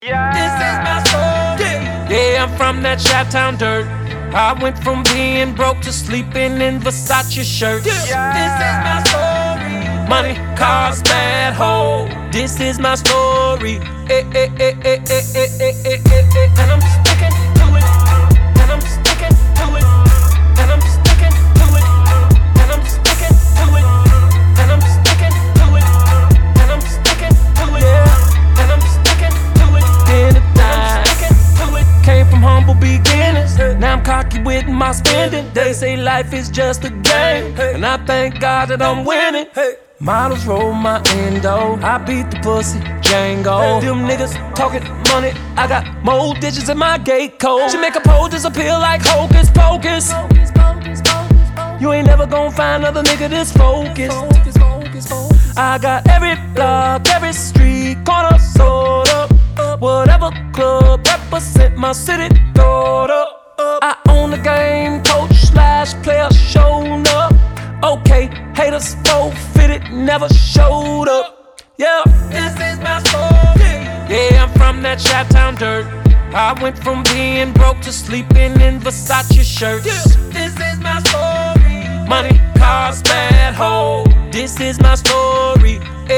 Yeah. This is my story. Yeah, I'm from that Chi-Town dirt. I went from being broke to sleeping in Versace shirts. Yeah. This is my story. Money, cars, bad hoe. This is my story. And I'm sticking to it. And I'm sticking to it. And I'm sticking to it. And I'm sticking to it. And I'm sticking to it. And I'm sticking to it. Yeah. And I'm sticking to it. I'm sticking to it. Came from humble beginnings. Now I'm cocky with my spending. They say life is just a game, and I thank God that I'm winning. Models roll my endo. I beat the pussy, Django. Them niggas talking money. I got more digits in my gate code. She make a pole disappear like hocus pocus. You ain't never gonna find another nigga this focused. I got every block, every street corner sold up. Whatever club represent my city, throw it up. I own the game, coach / player showing up. Okay, haters forfeited, never showed up. Yeah, this is my story. Yeah, I'm from that Chi-Town dirt. I went from being broke to sleeping in Versace shirts. This is my story. Money, cars, bad hoe. This is my story.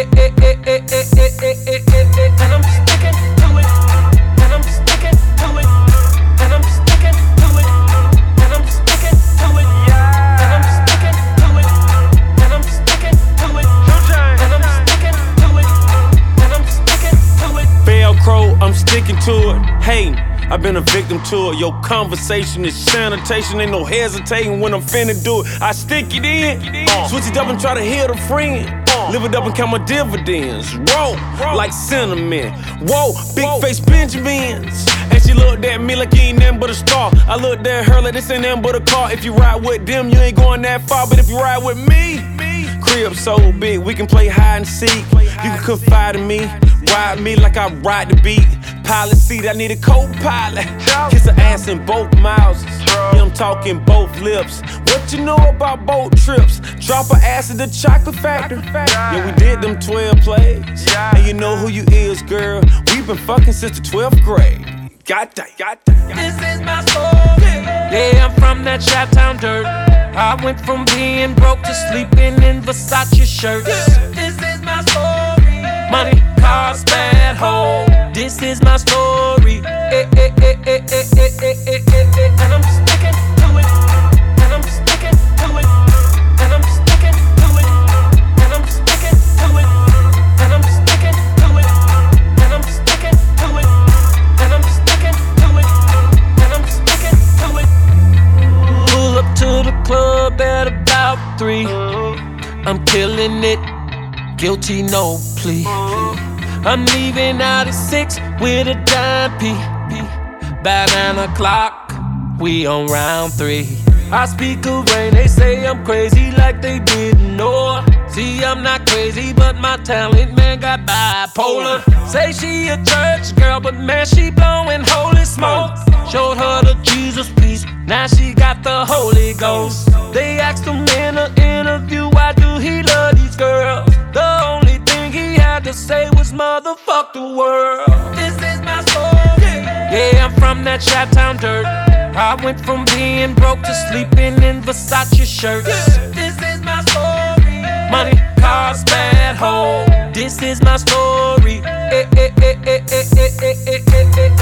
And I'm sticking to it. And I'm sticking to it. And I'm sticking to it. And I'm sticking to it. Yeah. And I'm sticking to it. And I'm sticking to it. And I'm sticking to it. And I'm sticking to it. Velcro, I'm sticking to it. Hey, I've been a victim to it. Your conversation is sanitation. Ain't no hesitating when I'm finna do it. I stick it in, switch it up and try to hit a friend. Live it up and count my dividends. Roll like cinnamon. Whoa, big face Benjamins. And she looked at me like you ain't nothing but a star. I looked at her like this ain't nothing but a car. If you ride with them, you ain't going that far. But if you ride with me, crib so big, we can play hide and seek. You can confide in me, ride me like I ride the beat. Pilot seat, I need a co-pilot. Kiss her ass in both mouths. Yeah, I'm talking both lips. What you know about boat trips? Drop her ass at the chocolate factory. Yeah, we did them 12 plays. And you know who you is, girl. We've been fucking since the 12th grade. Got that. This is my story. Yeah, I'm from that Chi-Town dirt. I went from being broke to sleeping in Versace shirts. This is my story. Money, cars, bad hoe. This is my story. And I'm sticking to it. And I'm sticking to it. And I'm sticking to it. And I'm sticking to it. And I'm sticking to it. And I'm sticking to it. And I'm sticking to it. And I'm sticking to it. Pull up to the club at about 3. I'm killing it. Guilty, no plea. I'm leaving out at 6 with a dime P. By 9 o'clock, we on round 3. I speak of rain, they say I'm crazy like they didn't know. See, I'm not crazy, but my talent, man, got bipolar. Say she a church girl, but man, she blowing holy smoke. Showed her the Jesus piece, now she got the Holy Ghost. They asked him in an interview, why do he love these girls? The only thing he had to say was motherfuck the world. This is my story. Yeah, I'm from that Chi-Town dirt. I went from being broke to sleeping in Versace shirts. This is my story. Money, cars, bad hoe. This is my story.